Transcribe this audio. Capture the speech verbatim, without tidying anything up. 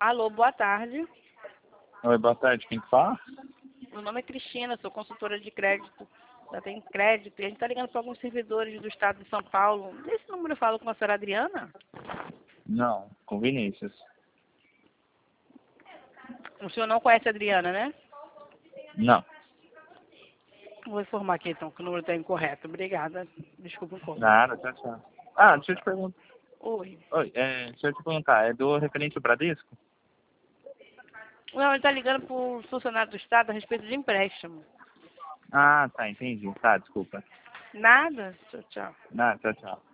Alô, boa tarde. Oi, boa tarde. Quem que fala? Meu nome é Cristina, sou consultora de crédito. Já tem crédito e a gente está ligando para alguns servidores do estado de São Paulo. Nesse número eu falo com a senhora Adriana? Não, com Vinícius. O senhor não conhece a Adriana, né? Não. Vou informar aqui então que o número está incorreto. Obrigada. Desculpa um pouco. Nada, tchau, tchau. Ah, deixa eu te perguntar. Oi. Oi, é, deixa eu te perguntar. É do referente ao Bradesco? Não, ele está ligando para o funcionário do estado a respeito de empréstimo. Ah, tá, entendi. Tá, desculpa. Nada? Tchau, tchau. Nada, tchau, tchau.